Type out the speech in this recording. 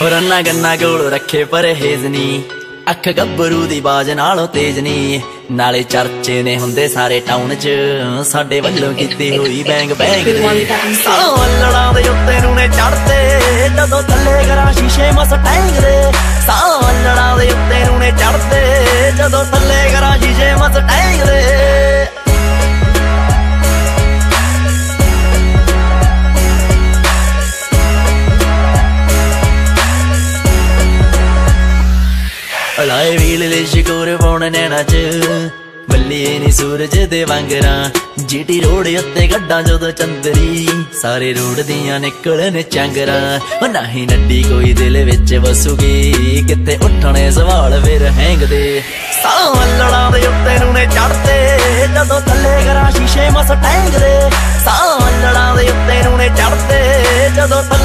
रन्ना गन्ना कोल रखे परहेज नी, अख गब्बरू दी बाज नालों तेज नी। नाले चर्चे ने हुंदे सारे टाउन च, साडे वल्लों कीती हुई बैंग बैंग दे। सालों अल्लड़ां दे उत्ते नूने चढ़ते, जदों थल्ले करा शीशे मस्टैंग दे। सालों अल्लड़ां दे उत्ते नूने चढ़ते, जदों थल्ले करा शीशे मस्टैंग दे। लाए वील ले शिकोर पौन नैना च, बल्लिए नी सूरज दे वांगरां। जीटी रोड उत्ते गड्डां जदों चंदरी, सारे रोड दियां निकलने चांगरां। नाही नड्डी कोई दिल विच वसूगी, किते उठने सवाल फिर हैंगदे। सालों अल्लड़ां दे उत्ते नूने चढ़ते, जदों थल्ले करा शीशे मस्टैंग दे। सालों अल्लड़ां दे उत्ते नूने चढ़ते, जदों